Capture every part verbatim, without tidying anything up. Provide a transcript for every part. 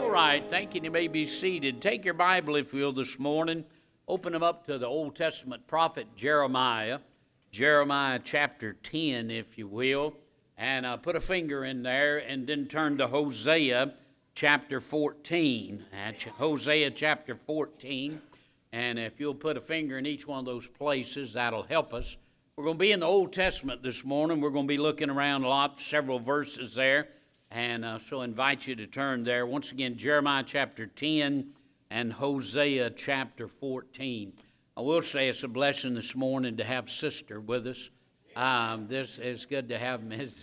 All right, thank you. You may be seated. Take your Bible, if you will, this morning. Open them up to the Old Testament prophet Jeremiah. Jeremiah chapter ten, if you will. And uh, put a finger in there and then turn to Hosea chapter fourteen. At Hosea chapter fourteen. And if you'll put a finger in each one of those places, that'll help us. We're going to be in the Old Testament this morning. We're going to be looking around a lot, several verses there. And uh, so I invite you to turn there. Once again, Jeremiah chapter ten and Hosea chapter fourteen. I will say it's a blessing this morning to have Sister with us. Um, this is good to have Miz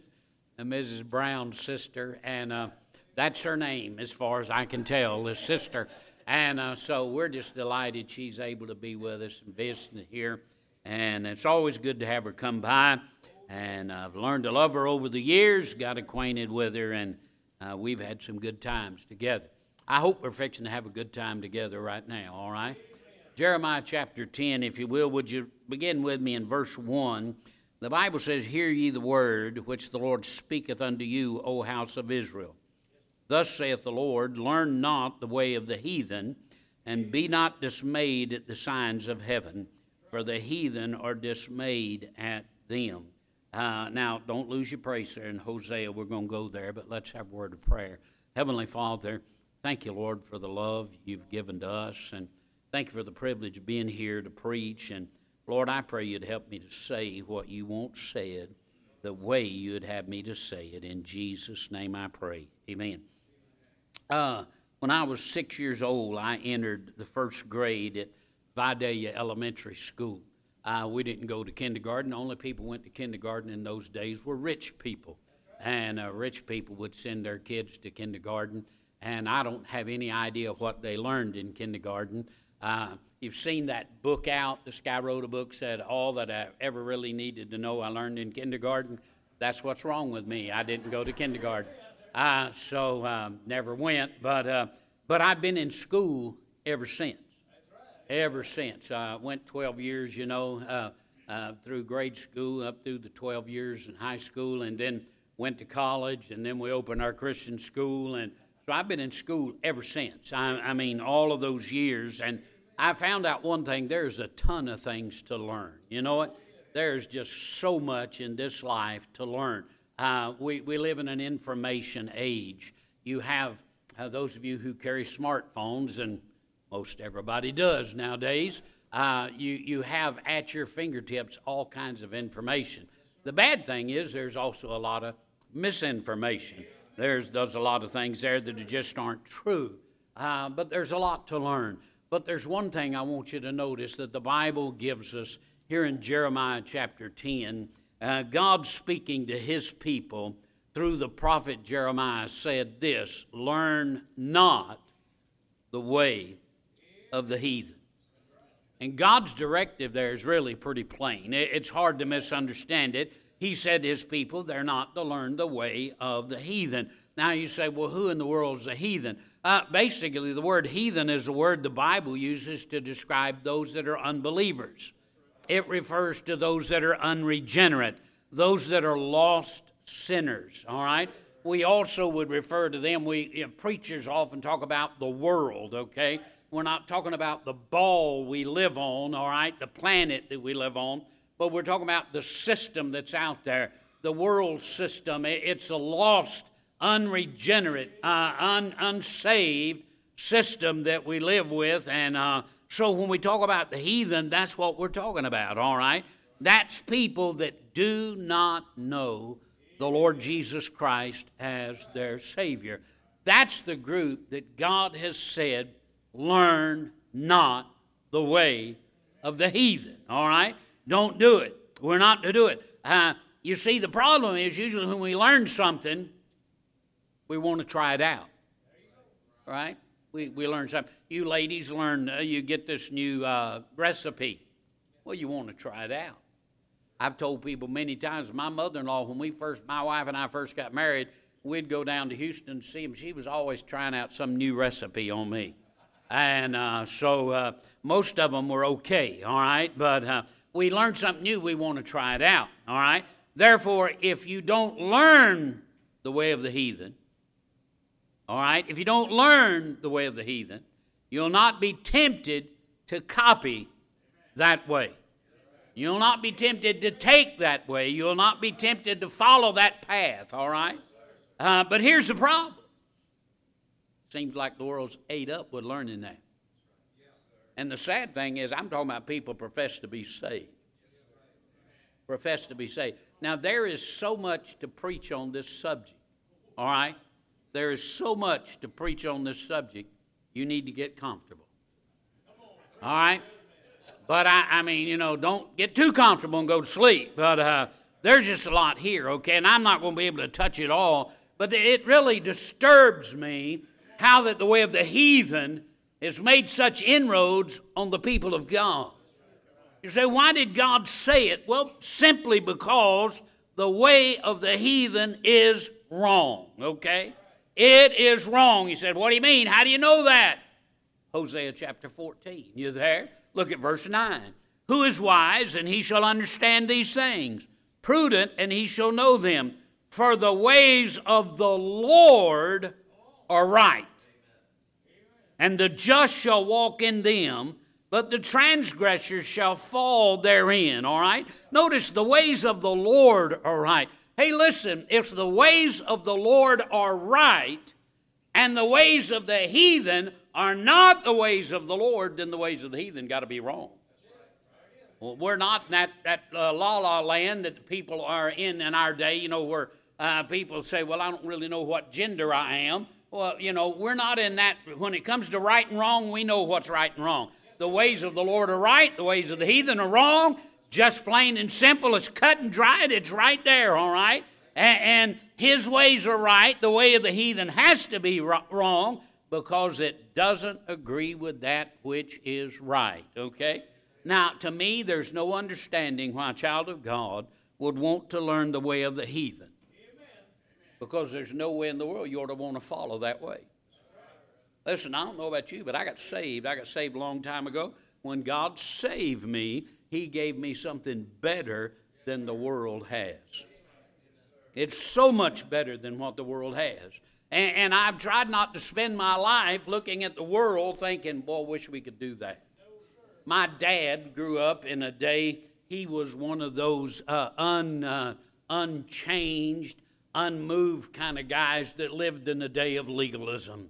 Missus Brown's sister, and uh, that's her name as far as I can tell, is Sister. And uh, so we're just delighted she's able to be with us and visiting here. And it's always good to have her come by. And I've learned to love her over the years, got acquainted with her, and uh, we've had some good times together. I hope we're fixing to have a good time together right now, all right? Jeremiah chapter ten, if you will, would you begin with me in verse one? The Bible says, "Hear ye the word which the Lord speaketh unto you, O house of Israel. Thus saith the Lord, learn not the way of the heathen, and be not dismayed at the signs of heaven, for the heathen are dismayed at them." Uh, now, don't lose your praise there in Hosea. We're going to go there, but let's have a word of prayer. Heavenly Father, thank you, Lord, for the love you've given to us, and thank you for the privilege of being here to preach. And, Lord, I pray you'd help me to say what you want said, the way you'd have me to say it. In Jesus' name I pray. Amen. Uh, when I was six years old, I entered the first grade at Vidalia Elementary School. Uh, we didn't go to kindergarten. The only people who went to kindergarten in those days were rich people. And uh, rich people would send their kids to kindergarten. And I don't have any idea what they learned in kindergarten. Uh, you've seen that book out. This guy wrote a book, said, all that I ever really needed to know I learned in kindergarten. That's what's wrong with me. I didn't go to kindergarten. Uh, so um, never went. But, uh, but I've been in school ever since. Ever since. I uh, went twelve years, you know, uh, uh, through grade school, up through the twelve years in high school, and then went to college, and then we opened our Christian school. And so I've been in school ever since. I, I mean, all of those years. And I found out one thing, there's a ton of things to learn. You know what? There's just so much in this life to learn. Uh, we, we live in an information age. You have uh, those of you who carry smartphones, and most everybody does nowadays. Uh, you, you have at your fingertips all kinds of information. The bad thing is there's also a lot of misinformation. There's, there's a lot of things there that just aren't true. Uh, but there's a lot to learn. But there's one thing I want you to notice that the Bible gives us here in Jeremiah chapter ten. Uh, God speaking to his people through the prophet Jeremiah said this, learn not the way of the heathen. And God's directive there is really pretty plain. It's hard to misunderstand it. He said to his people, they're not to learn the way of the heathen. Now you say, well, who in the world is a heathen? Uh, basically, the word heathen is a word the Bible uses to describe those that are unbelievers. It refers to those that are unregenerate, those that are lost sinners, all right? We also would refer to them, we you know, preachers often talk about the world, okay? We're not talking about the ball we live on, all right, the planet that we live on, but we're talking about the system that's out there, the world system. It's a lost, unregenerate, uh, un- unsaved system that we live with. And uh, so when we talk about the heathen, that's what we're talking about, all right? That's people that do not know the Lord Jesus Christ as their Savior. That's the group that God has said, learn not the way of the heathen, all right? Don't do it. We're not to do it. Uh, you see, the problem is usually when we learn something, we want to try it out, right? We we learn something. You ladies learn, uh, you get this new uh, recipe. Well, you want to try it out. I've told people many times, my mother-in-law, when we first, my wife and I first got married, we'd go down to Houston to see him. She was always trying out some new recipe on me. And uh, so uh, most of them were okay, all right? But uh, we learn something new, we want to try it out, all right? Therefore, if you don't learn the way of the heathen, All right? If you don't learn the way of the heathen, you'll not be tempted to copy that way. You'll not be tempted to take that way. You'll not be tempted to follow that path, all right? Uh, but here's the problem. Seems like the world's ate up with learning that. And the sad thing is, I'm talking about people profess to be saved. Profess to be saved. Now, there is so much to preach on this subject, all right? There is so much to preach on this subject, you need to get comfortable. All right? But, I, I mean, you know, don't get too comfortable and go to sleep. But uh, there's just a lot here, okay? And I'm not going to be able to touch it all. But it really disturbs me how that the way of the heathen has made such inroads on the people of God. You say, why did God say it? Well, simply because the way of the heathen is wrong, okay? It is wrong. He said, what do you mean? How do you know that? Hosea chapter fourteen. You there? Look at verse nine. Who is wise, and he shall understand these things? Prudent, and he shall know them. For the ways of the Lord are right, and the just shall walk in them, but the transgressors shall fall therein, all right? Notice the ways of the Lord are right. Hey, listen, if the ways of the Lord are right, and the ways of the heathen are not the ways of the Lord, then the ways of the heathen got to be wrong. Well, we're not in that, that uh, la-la land that the people are in in our day, you know, where uh, people say, well, I don't really know what gender I am. Well, you know, we're not in that. When it comes to right and wrong, we know what's right and wrong. The ways of the Lord are right. The ways of the heathen are wrong. Just plain and simple. It's cut and dried. It's right there, all right? And, and his ways are right. The way of the heathen has to be wrong because it doesn't agree with that which is right, okay? Now, to me, there's no understanding why a child of God would want to learn the way of the heathen. Because there's no way in the world you ought to want to follow that way. Listen, I don't know about you, but I got saved. I got saved a long time ago. When God saved me, he gave me something better than the world has. It's so much better than what the world has. And, and I've tried not to spend my life looking at the world thinking, boy, I wish we could do that. My dad grew up in a day, he was one of those uh, un, uh, unchanged, unmoved kind of guys that lived in the day of legalism.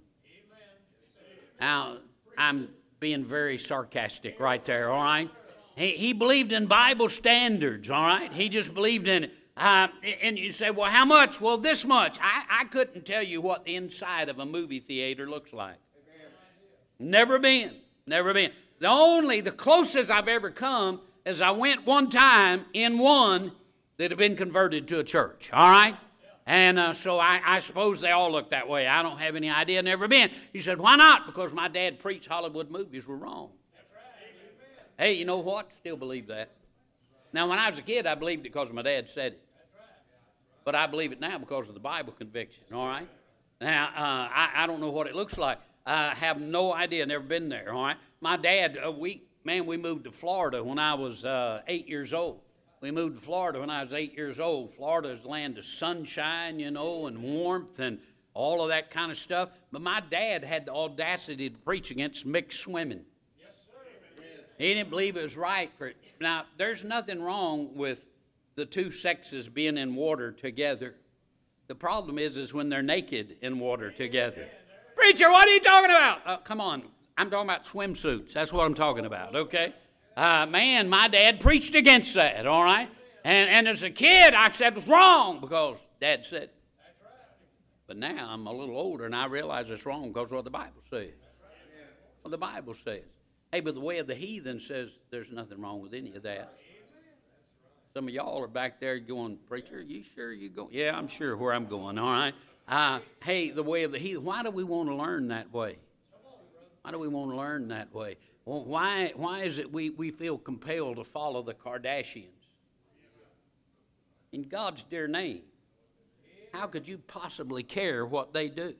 Now, I'm being very sarcastic right there, all right? He, he believed in Bible standards, all right? He just believed in it. Uh, and you say, well, how much? Well, this much. I, I couldn't tell you what the inside of a movie theater looks like. Never been. Never been. The only, the closest I've ever come is I went one time in one that had been converted to a church, all right? And uh, so I, I suppose they all look that way. I don't have any idea, never been. He said, why not? Because my dad preached Hollywood movies were wrong. Hey, you know what? Still believe that. Now, when I was a kid, I believed it because my dad said it. But I believe it now because of the Bible conviction, all right? Now, uh, I, I don't know what it looks like. I have no idea, never been there, all right? My dad, uh, we, man, we moved to Florida when I was uh, eight years old. We moved to Florida when I was eight years old. Florida is the land of sunshine, you know, and warmth and all of that kind of stuff. But my dad had the audacity to preach against mixed swimming. Yes, sir. He didn't believe it was right for it. Now, there's nothing wrong with the two sexes being in water together. The problem is, is when they're naked in water together. Preacher, what are you talking about? Uh, come on. I'm talking about swimsuits. That's what I'm talking about, okay? Uh, man, my dad preached against that, all right? And, and as a kid, I said it was wrong because Dad said it. But now I'm a little older and I realize it's wrong because of what the Bible says. What the Bible says. Hey, but the way of the heathen says there's nothing wrong with any of that. Some of y'all are back there going, preacher, you sure you go? Yeah, I'm sure where I'm going, all right? Uh, hey, the way of the heathen, why do we want to learn that way? Why do we want to learn that way? Well, why, why is it we, we feel compelled to follow the Kardashians? In God's dear name, how could you possibly care what they do?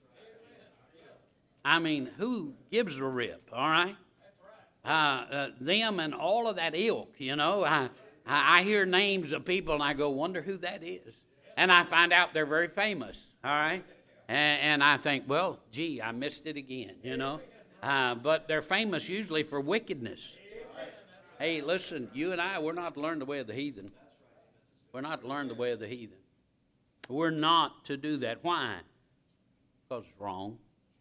I mean, who gives a rip, all right? Uh, uh, them and all of that ilk, you know. I, I, I hear names of people and I go, wonder who that is. And I find out they're very famous, all right? And, and I think, well, gee, I missed it again, you know. Uh, but they're famous usually for wickedness. Hey, listen, you and I, we're not to learn the way of the heathen. We're not to learn the way of the heathen. We're not to do that. Why? Because it's wrong.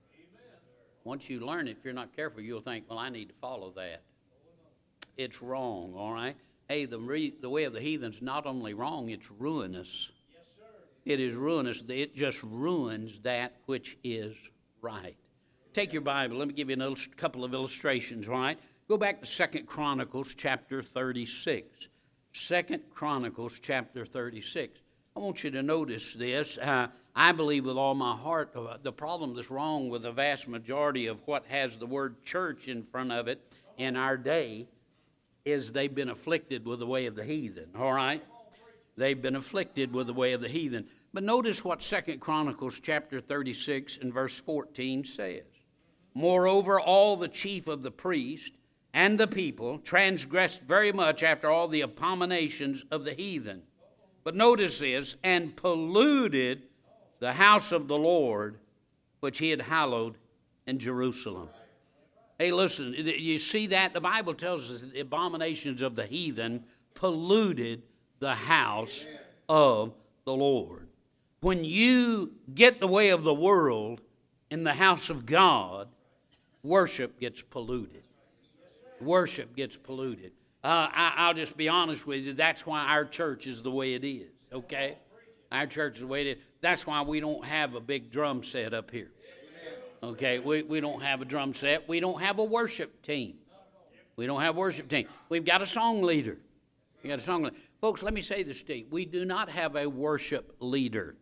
Once you learn it, if you're not careful, you'll think, well, I need to follow that. It's wrong, all right? Hey, the, re- the way of the heathen's not only wrong, it's ruinous. Yes, sir. It is ruinous. It just ruins that which is right. Take your Bible. Let me give you a couple of illustrations, all right? Go back to Second Chronicles chapter thirty-six. Second Chronicles chapter thirty-six. I want you to notice this. Uh, I believe with all my heart uh, the problem that's wrong with the vast majority of what has the word church in front of it in our day is they've been afflicted with the way of the heathen, all right? They've been afflicted with the way of the heathen. But notice what Second Chronicles chapter thirty-six and verse fourteen says. Moreover, all the chief of the priests and the people transgressed very much after all the abominations of the heathen. But notice this, and polluted the house of the Lord, which he had hallowed in Jerusalem. Hey, listen, you see that? The Bible tells us that the abominations of the heathen polluted the house of the Lord. When you get the way of the world in the house of God, worship gets polluted. Worship gets polluted. Uh, I, I'll just be honest with you. That's why our church is the way it is, okay? Our church is the way it is. That's why we don't have a big drum set up here. Okay, we, we don't have a drum set. We don't have a worship team. We don't have a worship team. We've got a song leader. We got a song leader. Folks, let me say this to you. We do not have a worship leader.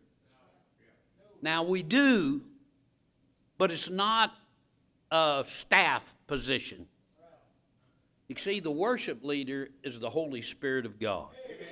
Now, we do, but it's not a staff position. You see, the worship leader is the Holy Spirit of God.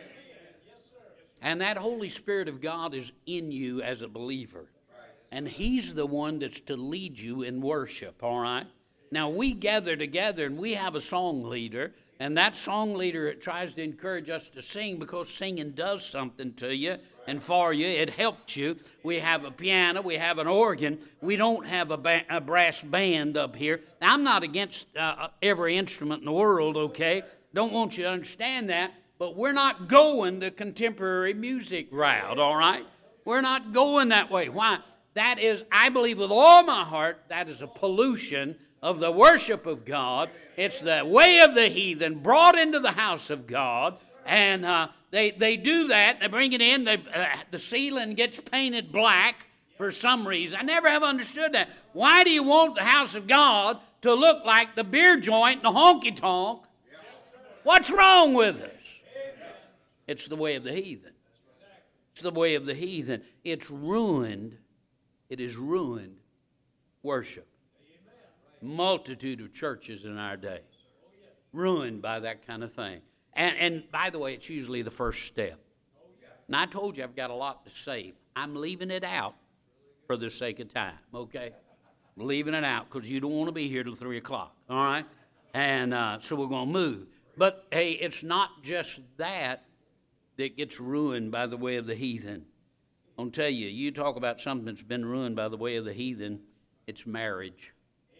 And that Holy Spirit of God is in you as a believer. And he's the one that's to lead you in worship, all right? Now, we gather together and we have a song leader, and that song leader tries to encourage us to sing because singing does something to you and for you. It helps you. We have a piano. We have an organ. We don't have a, ba- a brass band up here. Now, I'm not against uh, every instrument in the world, okay? Don't want you to understand that, but we're not going the contemporary music route, all right? We're not going that way. Why? That is, I believe with all my heart, that is a pollution of the worship of God. It's the way of the heathen brought into the house of God. And uh, they, they do that. They bring it in. They, uh, the ceiling gets painted black for some reason. I never have understood that. Why do you want the house of God to look like the beer joint and the honky-tonk? What's wrong with us? It's the way of the heathen. It's the way of the heathen. It's ruined. It has ruined worship. Multitude of churches in our day ruined by that kind of thing. And, and by the way, it's usually the first step. And I told you I've got a lot to say. I'm leaving it out for the sake of time, okay? I'm leaving it out because you don't want to be here till three o'clock, all right? And uh, so we're going to move. But, hey, it's not just that that gets ruined by the way of the heathen. I'll tell you, you talk about something that's been ruined by the way of the heathen, it's marriage.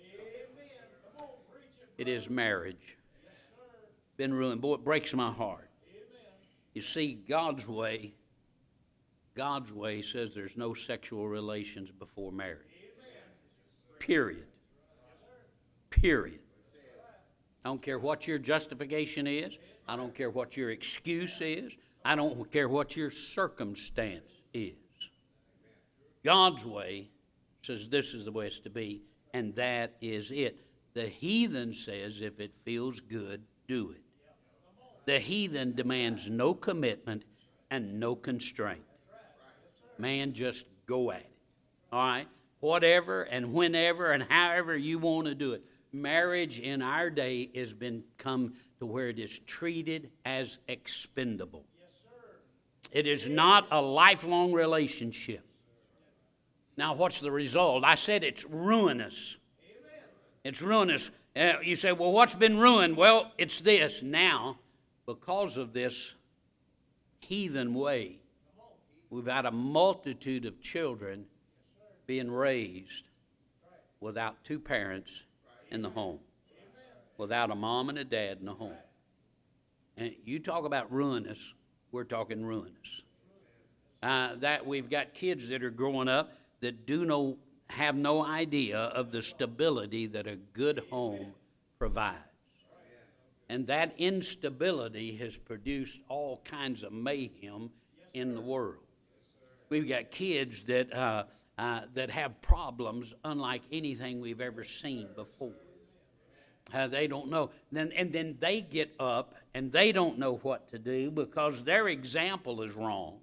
It is marriage. Been ruined. Boy, it breaks my heart. You see, God's way, God's way says there's no sexual relations before marriage. Period. Period. I don't care what your justification is. I don't care what your excuse is. I don't care what your circumstance is. God's way says this is the way it's to be, and that is it. The heathen says if it feels good, do it. The heathen demands no commitment and no constraint. Man, just go at it. All right? Whatever and whenever and however you want to do it. Marriage in our day has been come to where it is treated as expendable. It is not a lifelong relationship. Now, what's the result? I said it's ruinous. It's ruinous. Uh, you say, well, what's been ruined? Well, it's this. Now, because of this heathen way, we've had a multitude of children being raised without two parents in the home, without a mom and a dad in the home. And you talk about ruinous, we're talking ruinous. Uh, that we've got kids that are growing up that do no, have no idea of the stability that a good home provides. And that instability has produced all kinds of mayhem in the world. We've got kids that uh, uh, that have problems unlike anything we've ever seen before. Uh, they don't know. Then, and then they get up and they don't know what to do because their example is wrong.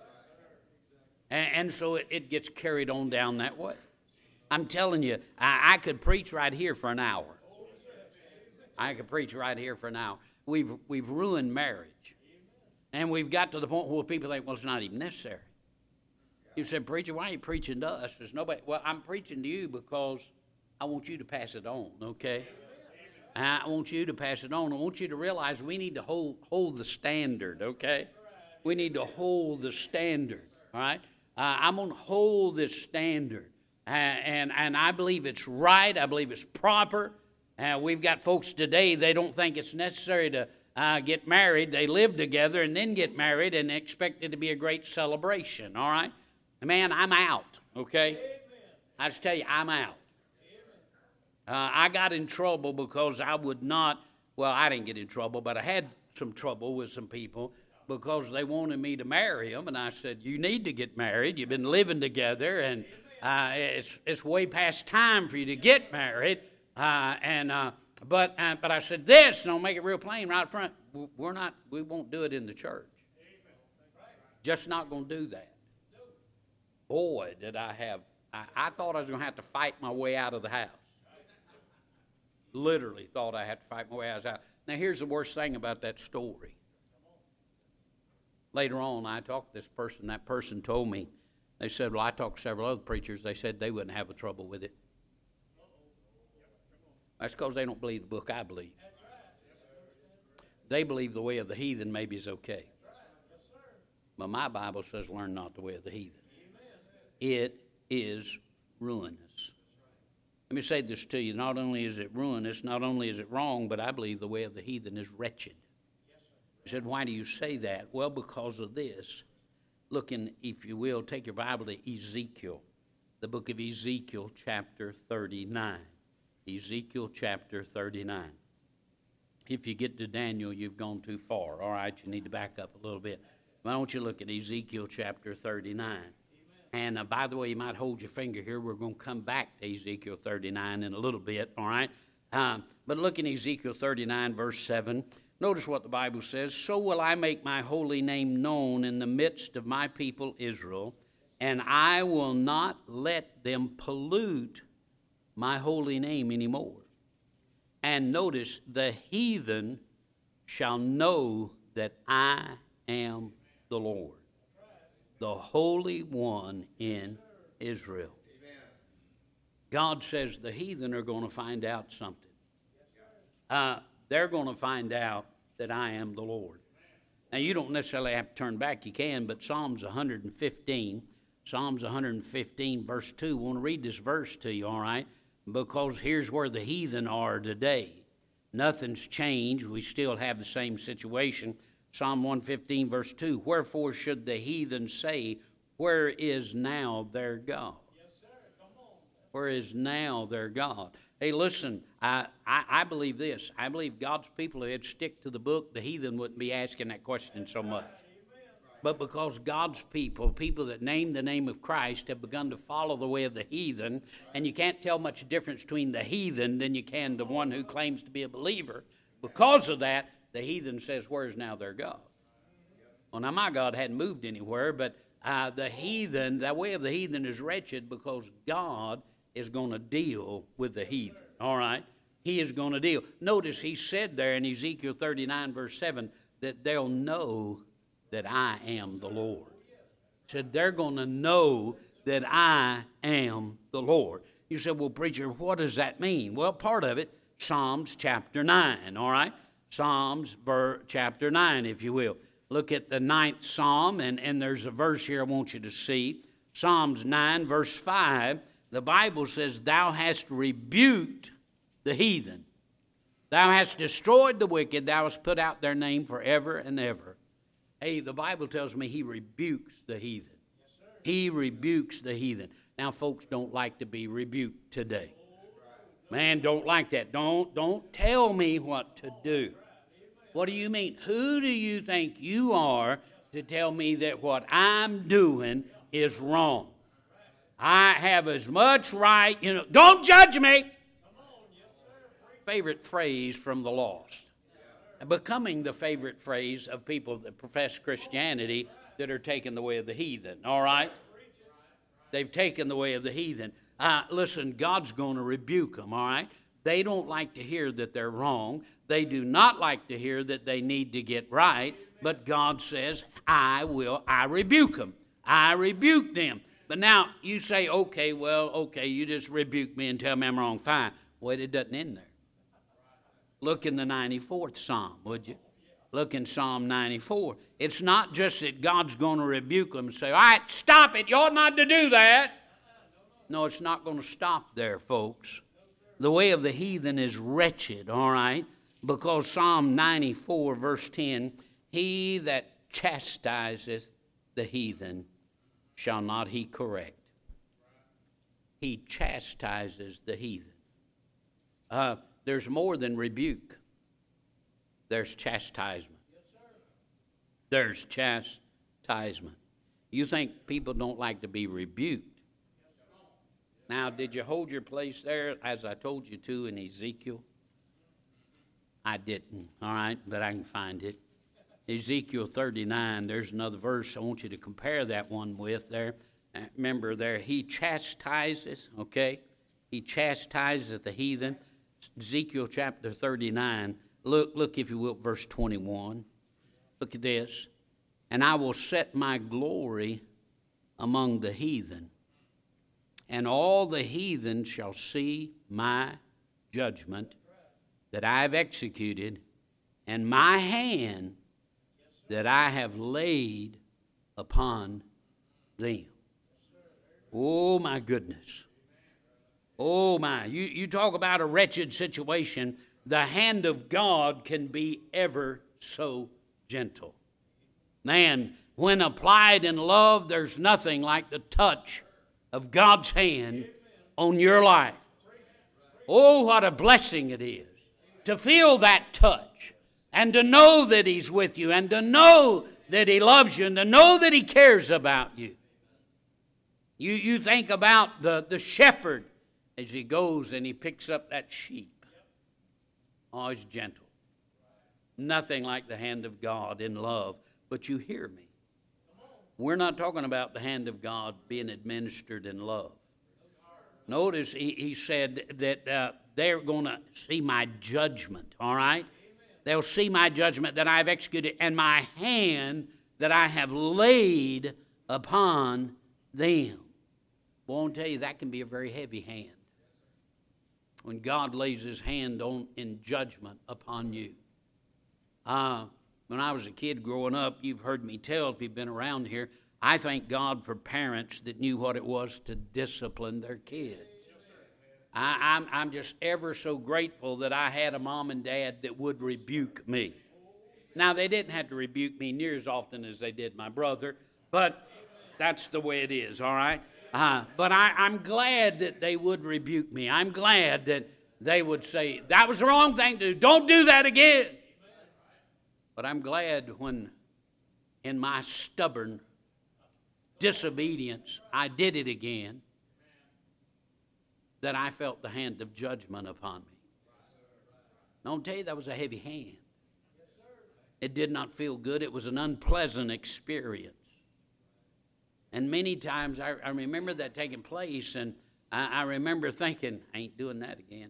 And, and so it, it gets carried on down that way. I'm telling you, I, I could preach right here for an hour. I could preach right here for an hour. We've, we've ruined marriage. And we've got to the point where people think, well, it's not even necessary. You said, preacher, why are you preaching to us? There's nobody. Well, I'm preaching to you because I want you to pass it on, okay? I want you to pass it on. I want you to realize we need to hold hold the standard, okay? We need to hold the standard, all right? Uh, I'm going to hold this standard. Uh, and, and I believe it's right. I believe it's proper. Uh, we've got folks today, they don't think it's necessary to uh, get married. They live together and then get married and expect it to be a great celebration, all right? Man, I'm out, okay? I just tell you, I'm out. Uh, I got in trouble because I would not, well, I didn't get in trouble, but I had some trouble with some people because they wanted me to marry them, and I said, you need to get married. You've been living together, and uh, it's it's way past time for you to get married. Uh, and uh, but uh, but I said this, and I'll make it real plain right up front. We're not, we won't do it in the church. Just not going to do that. Boy, did I have, I, I thought I was going to have to fight my way out of the house. Literally thought I had to fight my way out of the house. Now, here's the worst thing about that story. Later on, I talked to this person. That person told me, they said, well, I talked to several other preachers. They said they wouldn't have a trouble with it. That's because they don't believe the book I believe. They believe the way of the heathen maybe is okay. But my Bible says learn not the way of the heathen. It is ruinous. Let me say this to you. Not only is it ruinous, not only is it wrong, but I believe the way of the heathen is wretched. You said, why do you say that? Well, because of this. Look in, if you will, take your Bible to Ezekiel, the book of Ezekiel, chapter thirty-nine. Ezekiel, chapter thirty-nine. If you get to Daniel, you've gone too far. All right, you need to back up a little bit. Why don't you look at Ezekiel, chapter thirty-nine? And uh, by the way, you might hold your finger here. We're going to come back to Ezekiel thirty-nine in a little bit, all right? Um, but look in Ezekiel thirty-nine, verse seven. Notice what the Bible says. So will I make my holy name known in the midst of my people Israel, and I will not let them pollute my holy name anymore. And notice, the heathen shall know that I am the Lord, the Holy One in Israel. God says the heathen are going to find out something. Uh, they're going to find out that I am the Lord. Now, you don't necessarily have to turn back. You can, but Psalms one fifteen, Psalms one fifteen, verse two, I want to read this verse to you, all right? Because here's where the heathen are today. Nothing's changed. We still have the same situation. Psalm one fifteen, verse two, wherefore should the heathen say, where is now their God? Yes, sir. Come on. Where is now their God? Hey, listen, I, I, I believe this. I believe God's people, if they'd stick to the book, the heathen wouldn't be asking that question so much. But because God's people, people that name the name of Christ, have begun to follow the way of the heathen, and you can't tell much difference between the heathen than you can the one who claims to be a believer. Because of that, the heathen says, where's now their God? Well, now my God hadn't moved anywhere, but uh, the heathen, the way of the heathen is wretched because God is going to deal with the heathen, all right? He is going to deal. Notice he said there in Ezekiel thirty-nine, verse seven, that they'll know that I am the Lord. He said they're going to know that I am the Lord. You said, well, preacher, what does that mean? Well, part of it, Psalms chapter nine, all right? Psalms ver- chapter nine, if you will. Look at the ninth Psalm, and, and there's a verse here I want you to see. Psalms nine, verse five, The Bible says, thou hast rebuked the heathen. Thou hast destroyed the wicked. Thou hast put out their name forever and ever. Hey, the Bible tells me he rebukes the heathen. He rebukes the heathen. Now, folks don't like to be rebuked today. Man, don't like that. Don't, don't tell me what to do. What do you mean? Who do you think you are to tell me that what I'm doing is wrong? I have as much right, you know, don't judge me. Favorite phrase from the lost. Becoming the favorite phrase of people that profess Christianity that are taking the way of the heathen, all right? They've taken the way of the heathen. Uh, listen, God's going to rebuke them, all right? They don't like to hear that they're wrong. They do not like to hear that they need to get right. But God says, I will, I rebuke them. I rebuke them. But now you say, okay, well, okay, you just rebuke me and tell me I'm wrong. Fine. Well, it doesn't end there. Look in the ninety-fourth Psalm, would you? Look in Psalm ninety-four. It's not just that God's going to rebuke them and say, all right, stop it. You ought not to do that. No, it's not going to stop there, folks. The way of the heathen is wretched, all right? Because Psalm ninety-four, verse ten, he that chastiseth the heathen shall not he correct. He chastises the heathen. Uh, there's more than rebuke. There's chastisement. There's chastisement. You think people don't like to be rebuked. Now, did you hold your place there as I told you to in Ezekiel? I didn't, all right, but I can find it. Ezekiel thirty-nine, there's another verse I want you to compare that one with there. Uh, remember there, he chastises, okay? He chastises the heathen. Ezekiel chapter thirty-nine, look, look if you will, verse twenty-one. Look at this. And I will set my glory among the heathen, and all the heathen shall see my judgment that I have executed, and my hand that I have laid upon them. Oh, my goodness. Oh, my. You, you talk about a wretched situation. The hand of God can be ever so gentle. Man, when applied in love, there's nothing like the touch of God's hand on your life. Oh, what a blessing it is to feel that touch and to know that He's with you and to know that He loves you and to know that He cares about you. You, you think about the, the shepherd as he goes and he picks up that sheep. Oh, he's gentle. Nothing like the hand of God in love. But you hear me. We're not talking about the hand of God being administered in love. Notice he, he said that uh, they're going to see my judgment, all right? They'll see my judgment that I have executed and my hand that I have laid upon them. Well, I want to tell you, that can be a very heavy hand. When God lays His hand on in judgment upon you. Uh, when I was a kid growing up, you've heard me tell, if you've been around here, I thank God for parents that knew what it was to discipline their kids. I, I'm, I'm just ever so grateful that I had a mom and dad that would rebuke me. Now, they didn't have to rebuke me near as often as they did my brother, but that's the way it is, all right? Uh, but I, I'm glad that they would rebuke me. I'm glad that they would say, that was the wrong thing to do. Don't do that again. But I'm glad when in my stubborn disobedience I did it again, that I felt the hand of judgment upon me. And I'll tell you, that was a heavy hand. It did not feel good. It was an unpleasant experience. And many times I, I remember that taking place, and I, I remember thinking, I ain't doing that again.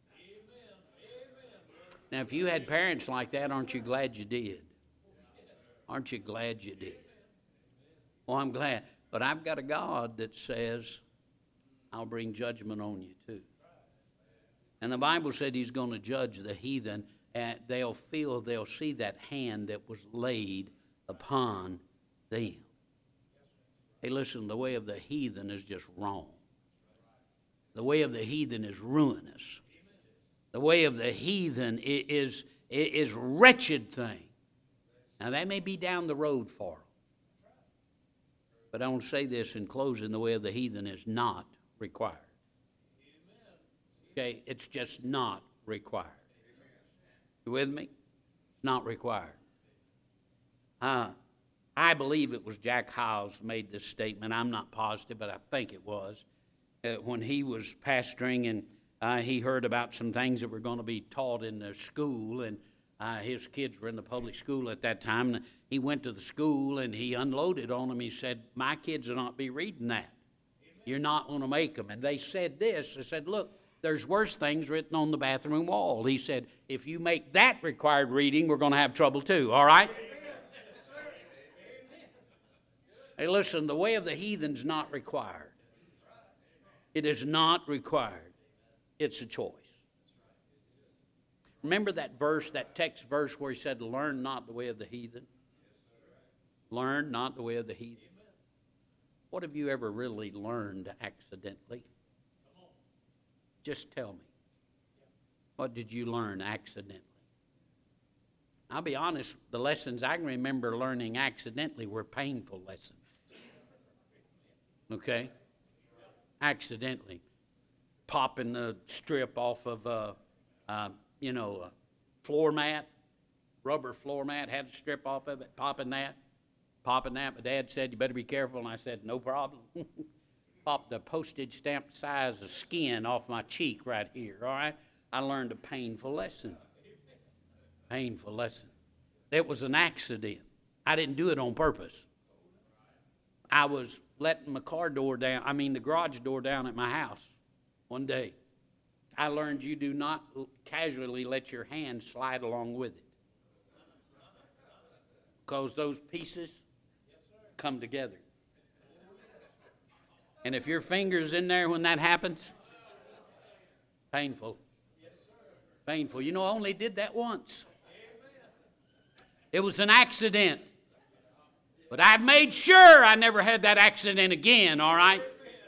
Now, if you had parents like that, aren't you glad you did? Aren't you glad you did? Well, I'm glad. But I've got a God that says, I'll bring judgment on you too. And the Bible said He's going to judge the heathen, and they'll feel, they'll see that hand that was laid upon them. Hey, listen, the way of the heathen is just wrong. The way of the heathen is ruinous. The way of the heathen is, is, is wretched thing. Now, that may be down the road for them. But I want to say this in closing, the way of the heathen is not required. Okay, it's just not required. You with me? It's not required. Uh, I believe it was Jack Hyles made this statement. I'm not positive, but I think it was. Uh, when he was pastoring and uh, he heard about some things that were going to be taught in the school, and uh, his kids were in the public school at that time. And he went to the school and he unloaded on them. He said, my kids will not be reading that. You're not going to make them. And they said this. They said, look, there's worse things written on the bathroom wall. He said, if you make that required reading, we're going to have trouble too, all right? Hey, listen, the way of the heathen's not required. It is not required. It's a choice. Remember that verse, that text verse where he said, learn not the way of the heathen? Learn not the way of the heathen. What have you ever really learned accidentally? Just tell me. What did you learn accidentally? I'll be honest, the lessons I can remember learning accidentally were painful lessons. Okay? Accidentally. Popping the strip off of, uh, uh, you know, a floor mat, rubber floor mat, had to strip off of it, popping that, popping that. My dad said, you better be careful, and I said, no problem. Popped the postage stamp size of skin off my cheek right here, all right? I learned a painful lesson. Painful lesson. It was an accident. I didn't do it on purpose. I was letting my car door down, I mean the garage door down at my house one day. I learned you do not casually let your hand slide along with it. Because those pieces come together. And if your finger's in there when that happens, painful. Painful. You know, I only did that once. It was an accident. But I've made sure I never had that accident again, all right?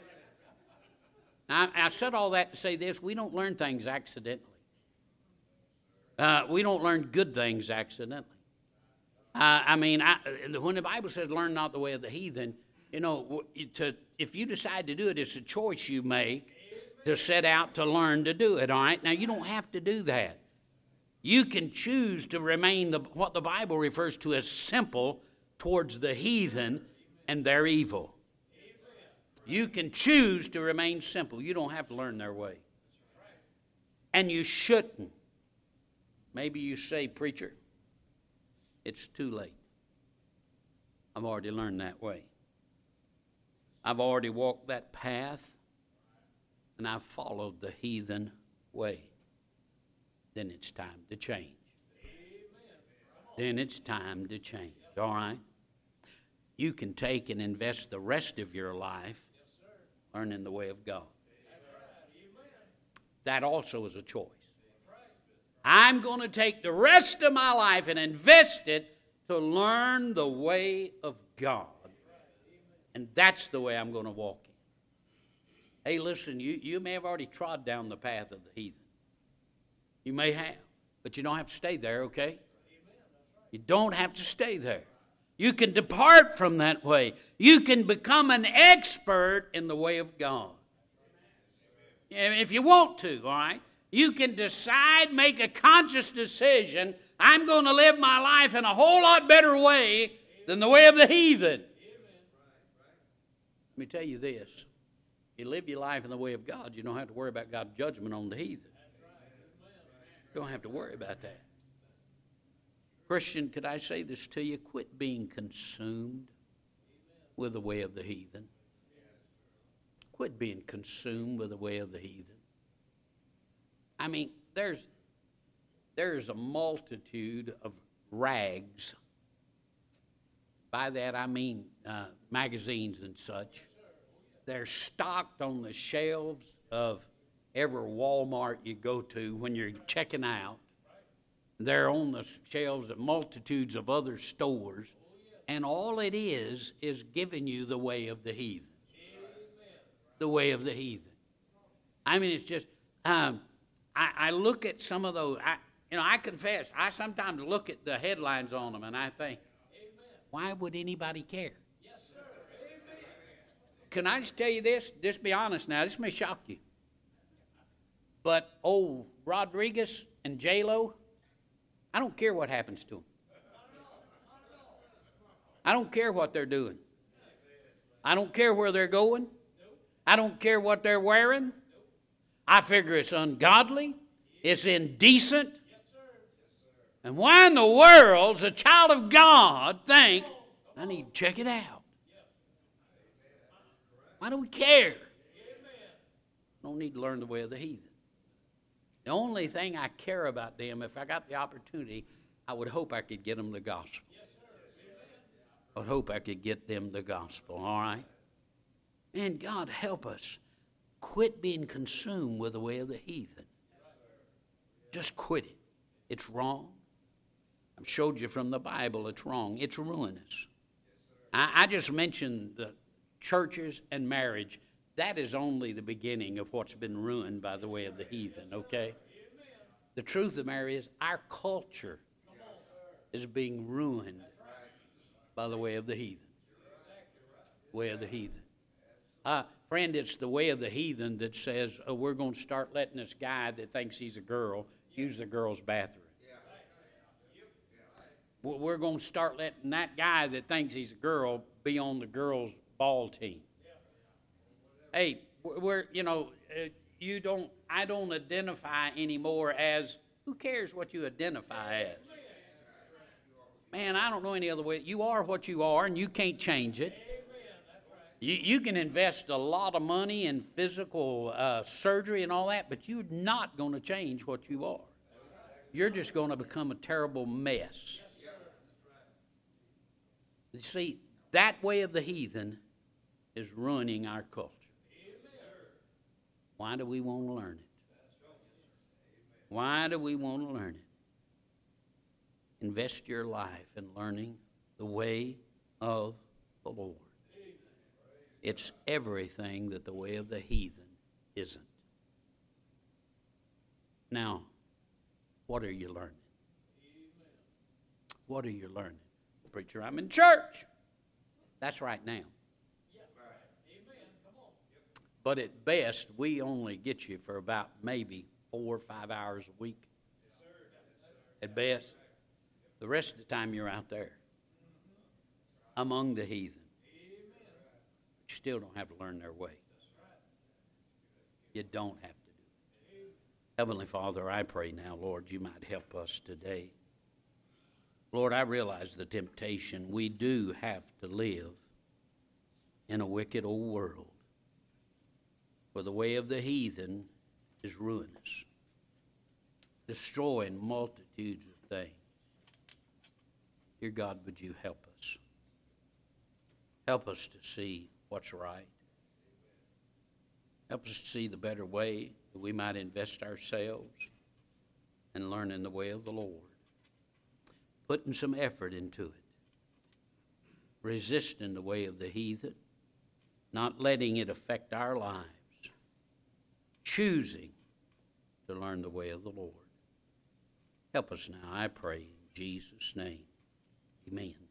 Now, I said all that to say this. We don't learn things accidentally. Uh, we don't learn good things accidentally. Uh, I mean, I, when the Bible says learn not the way of the heathen, you know, to, if you decide to do it, it's a choice you make to set out to learn to do it, all right? Now, you don't have to do that. You can choose to remain the, what the Bible refers to as simple towards the heathen and their evil. You can choose to remain simple. You don't have to learn their way. And you shouldn't. Maybe you say, preacher, it's too late. I've already learned that way. I've already walked that path, and I've followed the heathen way. Then it's time to change. Then it's time to change, all right? You can take and invest the rest of your life learning the way of God. That also is a choice. I'm going to take the rest of my life and invest it to learn the way of God. And that's the way I'm going to walk in. Hey, listen, you, you may have already trod down the path of the heathen. You may have, but you don't have to stay there, okay? You don't have to stay there. You can depart from that way. You can become an expert in the way of God. If you want to, all right? You can decide, make a conscious decision, I'm going to live my life in a whole lot better way than the way of the heathen. Let me tell you this. You live your life in the way of God, you don't have to worry about God's judgment on the heathen. You don't have to worry about that. Christian, could I say this to you? Quit being consumed with the way of the heathen. Quit being consumed with the way of the heathen. I mean, there's, there's a multitude of rags. By that I mean uh, magazines and such. They're stocked on the shelves of every Walmart you go to when you're checking out. They're on the shelves at multitudes of other stores. And all it is is giving you the way of the heathen. The way of the heathen. I mean, it's just, um, I, I look at some of those, I, you know, I confess, I sometimes look at the headlines on them and I think, why would anybody care? Yes, sir. Amen. Can I just tell you this? Just be honest now. This may shock you. But old Rodriguez and J-Lo, I don't care what happens to them. I don't care what they're doing. I don't care where they're going. I don't care what they're wearing. I figure it's ungodly. It's indecent. And why in the world does a child of God think, I need to check it out? Why do we care? Don't need to learn the way of the heathen. The only thing I care about them, if I got the opportunity, I would hope I could get them the gospel. I would hope I could get them the gospel, all right? And God help us. Quit being consumed with the way of the heathen. Just quit it. It's wrong. I've showed you from the Bible it's wrong. It's ruinous. I, I just mentioned the churches and marriage. That is only the beginning of what's been ruined by the way of the heathen, okay? The truth of the matter is our culture is being ruined by the way of the heathen. Way of the heathen. Uh, friend, it's the way of the heathen that says, oh, we're going to start letting this guy that thinks he's a girl use the girl's bathroom. We're going to start letting that guy that thinks he's a girl be on the girls' ball team. Hey, we're, you know, you don't, I don't identify anymore as, who cares what you identify as? Man, I don't know any other way. You are what you are, and you can't change it. You, you can invest a lot of money in physical uh, surgery and all that, but you're not going to change what you are. You're just going to become a terrible mess. You see, that way of the heathen is ruining our culture. Why do we want to learn it? Why do we want to learn it? Invest your life in learning the way of the Lord. It's everything that the way of the heathen isn't. Now, what are you learning? What are you learning? Preacher, I'm in church. That's right now. But at best, we only get you for about maybe four or five hours a week. At best. The rest of the time you're out there among the heathen. You still don't have to learn their way. You don't have to do it. Heavenly Father, I pray now, Lord, you might help us today. Lord, I realize the temptation. We do have to live in a wicked old world where the way of the heathen is ruinous, destroying multitudes of things. Dear God, would you help us? Help us to see what's right. Help us to see the better way that we might invest ourselves in learning the way of the Lord. Putting some effort into it. Resisting the way of the heathen. Not letting it affect our lives. Choosing to learn the way of the Lord. Help us now, I pray, in Jesus' name. Amen.